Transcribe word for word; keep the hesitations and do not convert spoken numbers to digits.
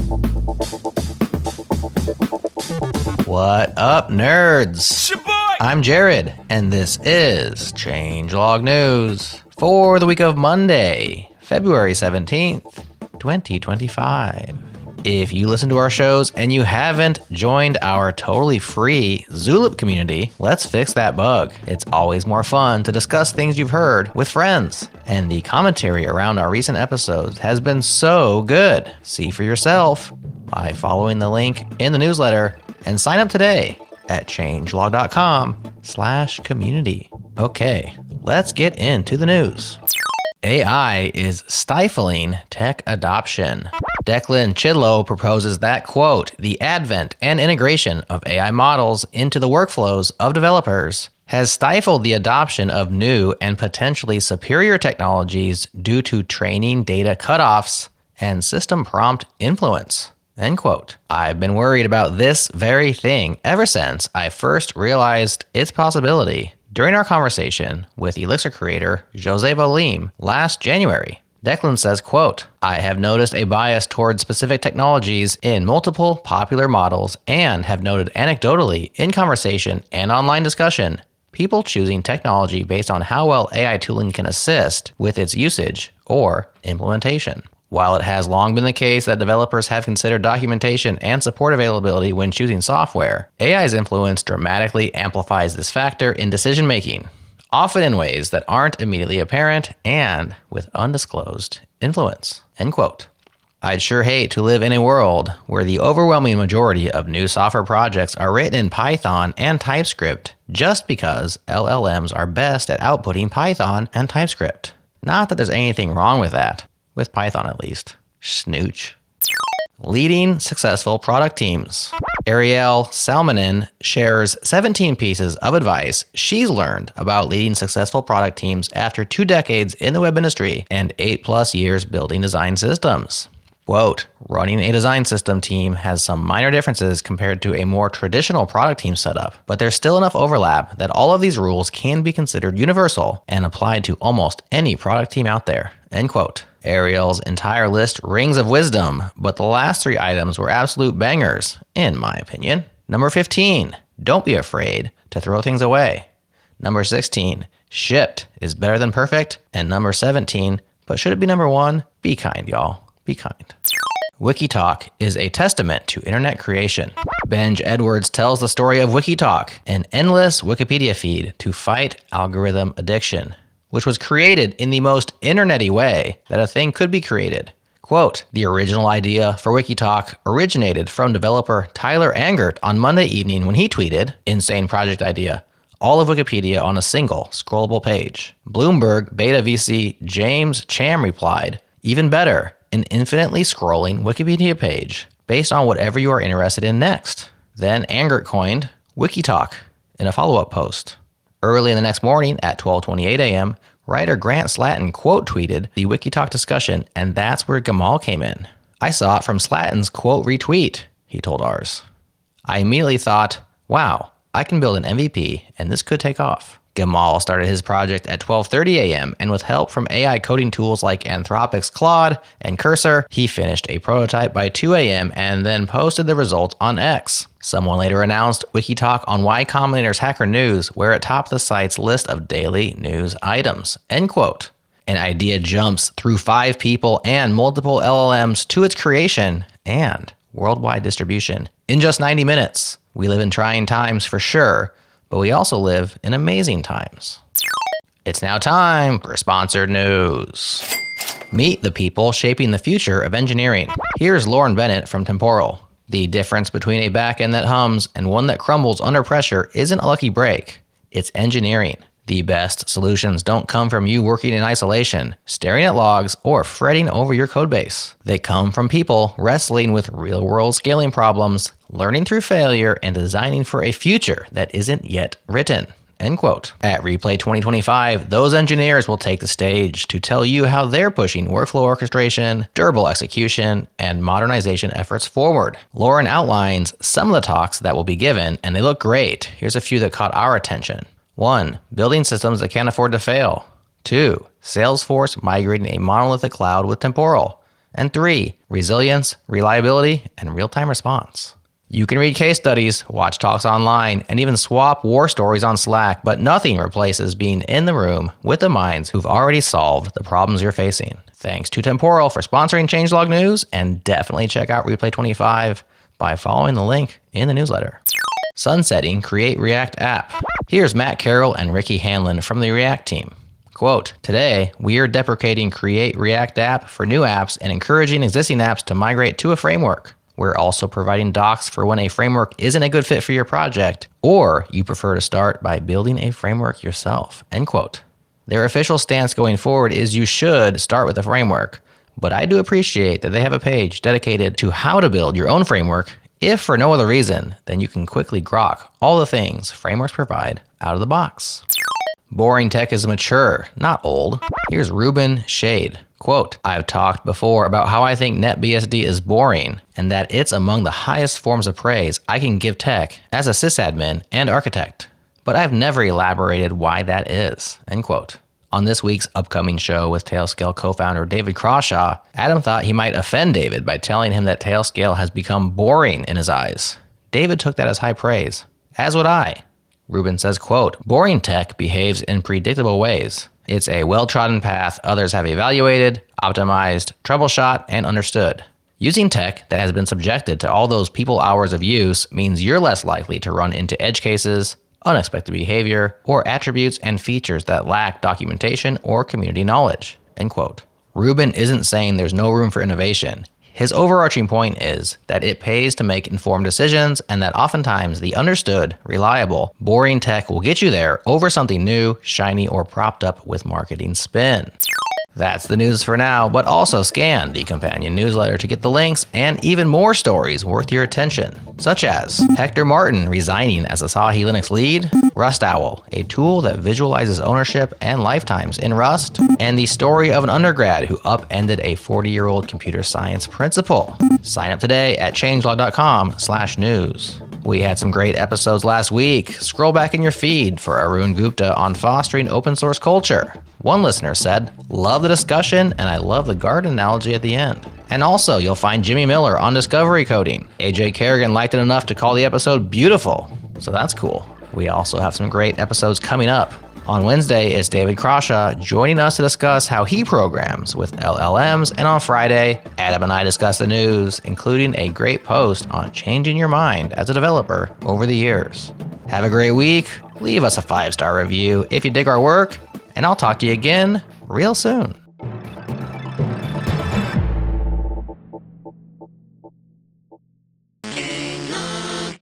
What up, nerds? I'm Jared, and this is Changelog News for the week of Monday, February seventeenth, twenty twenty-five. If you listen to our shows and you haven't joined our totally free Zulip community, let's fix that bug. It's always more fun to discuss things you've heard with friends, and the commentary around our recent episodes has been so good. See for yourself by following the link in the newsletter and sign up today at changelog.com slash community. Okay, let's get into the news. A I is stifling tech adoption. Declan Chidlow proposes that, quote, the advent and integration of A I models into the workflows of developers has stifled the adoption of new and potentially superior technologies due to training data cutoffs and system prompt influence, end quote. I've been worried about this very thing ever since I first realized its possibility during our conversation with Elixir creator Jose Valim last January. Declan says, quote, I have noticed a bias toward specific technologies in multiple popular models and have noted anecdotally in conversation and online discussion, people choosing technology based on how well A I tooling can assist with its usage or implementation. While it has long been the case that developers have considered documentation and support availability when choosing software, A I's influence dramatically amplifies this factor in decision-making, often in ways that aren't immediately apparent and with undisclosed influence, end quote. I'd sure hate to live in a world where the overwhelming majority of new software projects are written in Python and TypeScript just because L L Ms are best at outputting Python and TypeScript. Not that there's anything wrong with that. With Python at least. Snooch. Leading successful product teams. Arielle Salmonen shares seventeen pieces of advice she's learned about leading successful product teams after two decades in the web industry and eight plus years building design systems. Quote, running a design system team has some minor differences compared to a more traditional product team setup, but there's still enough overlap that all of these rules can be considered universal and applied to almost any product team out there, end quote. Arielle's entire list rings of wisdom, but the last three items were absolute bangers, in my opinion. Number fifteen, don't be afraid to throw things away. Number sixteen, shipped is better than perfect. And number seventeen, but should it be number one? Be kind, y'all. Be kind. Wikitalk is a testament to internet creation. Benj Edwards tells the story of Wikitalk, an endless Wikipedia feed to fight algorithm addiction, which was created in the most internet-y way that a thing could be created. Quote, the original idea for Wikitalk originated from developer Tyler Angert on Monday evening when he tweeted, insane project idea, all of Wikipedia on a single scrollable page. Bloomberg beta V C James Cham replied, even better, an infinitely scrolling Wikipedia page based on whatever you are interested in next. Then Angert coined Wikitalk in a follow-up post. Early in the next morning at twelve twenty-eight a.m., writer Grant Slatton quote tweeted the Wikitalk discussion, and that's where Gamal came in. I saw it from Slatton's quote retweet, he told ours. I immediately thought, wow, I can build an M V P and this could take off. Gamal started his project at twelve thirty a.m. and with help from A I coding tools like Anthropic's Claude and Cursor, he finished a prototype by two a.m. and then posted the results on X. Someone later announced Wikitalk on Y Combinator's Hacker News, where it topped the site's list of daily news items, end quote. An idea jumps through five people and multiple L L Ms to its creation and worldwide distribution in just ninety minutes. We live in trying times for sure, but we also live in amazing times. It's now time for sponsored news. Meet the people shaping the future of engineering. Here's Lauren Bennett from Temporal. The difference between a backend that hums and one that crumbles under pressure isn't a lucky break. It's engineering. The best solutions don't come from you working in isolation, staring at logs, or fretting over your codebase. They come from people wrestling with real-world scaling problems, learning through failure, and designing for a future that isn't yet written. End quote. At Replay twenty twenty-five, those engineers will take the stage to tell you how they're pushing workflow orchestration, durable execution, and modernization efforts forward. Lauren outlines some of the talks that will be given, and they look great. Here's a few that caught our attention. One, building systems that can't afford to fail. Two, Salesforce migrating a monolithic cloud with Temporal. And three, resilience, reliability, and real-time response. You can read case studies, watch talks online, and even swap war stories on Slack, but nothing replaces being in the room with the minds who've already solved the problems you're facing. Thanks to Temporal for sponsoring Changelog News, and definitely check out Replay twenty-five by following the link in the newsletter. Sunsetting Create React app. Here's Matt Carroll and Ricky Hanlon from the React team. Quote, today, we are deprecating Create React app for new apps and encouraging existing apps to migrate to a framework. We're also providing docs for when a framework isn't a good fit for your project, or you prefer to start by building a framework yourself, end quote. Their official stance going forward is you should start with a framework, but I do appreciate that they have a page dedicated to how to build your own framework. If for no other reason, then you can quickly grok all the things frameworks provide out of the box. Boring tech is mature, not old. Here's Ruben Shade. Quote, I've talked before about how I think NetBSD is boring and that it's among the highest forms of praise I can give tech as a sysadmin and architect. But I've never elaborated why that is, end quote. On this week's upcoming show with Tailscale co-founder David Crawshaw, Adam thought he might offend David by telling him that Tailscale has become boring in his eyes. David took that as high praise, as would I. Ruben says, quote, boring tech behaves in predictable ways. It's a well-trodden path others have evaluated, optimized, troubleshot, and understood. Using tech that has been subjected to all those people hours of use means you're less likely to run into edge cases, unexpected behavior, or attributes and features that lack documentation or community knowledge, end quote. Ruben isn't saying there's no room for innovation. His overarching point is that it pays to make informed decisions and that oftentimes the understood, reliable, boring tech will get you there over something new, shiny, or propped up with marketing spin. That's the news for now, but also scan the companion newsletter to get the links and even more stories worth your attention, such as Hector Martin resigning as Asahi Linux lead, Rust Owl, a tool that visualizes ownership and lifetimes in Rust, and the story of an undergrad who upended a forty-year-old computer science principal. Sign up today at changelog.com slash news. We had some great episodes last week. Scroll back in your feed for Arun Gupta on fostering open source culture. One listener said, love the discussion and I love the garden analogy at the end. And also, you'll find Jimmy Miller on discovery coding. A J Kerrigan liked it enough to call the episode beautiful, so that's cool. We also have some great episodes coming up. On Wednesday, it's David Crawshaw joining us to discuss how he programs with L L Ms. And on Friday, Adam and I discuss the news, including a great post on changing your mind as a developer over the years. Have a great week. Leave us a five-star review if you dig our work, and I'll talk to you again real soon.